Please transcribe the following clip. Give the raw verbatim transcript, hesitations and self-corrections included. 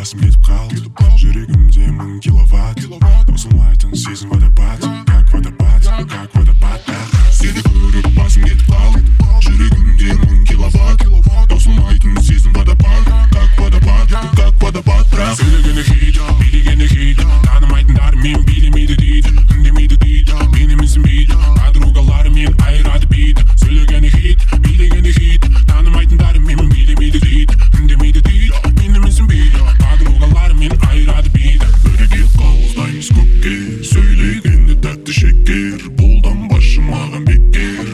басым кетіп қалды. Жүрегімде мың киловатт, таусылмайтын сезім водопад, как водопад, как водопад. Сені көріп басым кетіп қалды. Жүрегімде мың киловатт, таусылмайтын сезім водопад, как водопад, как водопад. Бірақ сөйлегені хит, билегені хит, танымайтындар мен билемейді дейді, үндемейді дейді, мені менсінбейді, подругаларымен айырады бейді. Сөйлегені хит, билегені хит, танымайтындар мен билемейді дейді, үндемейді дейді, мені менсінбейді, подругаларымен айырады бейді. Бірге қауыздаймыз көкке, сөйлегенде тәтті шекер, бұлданбашы маған бекер.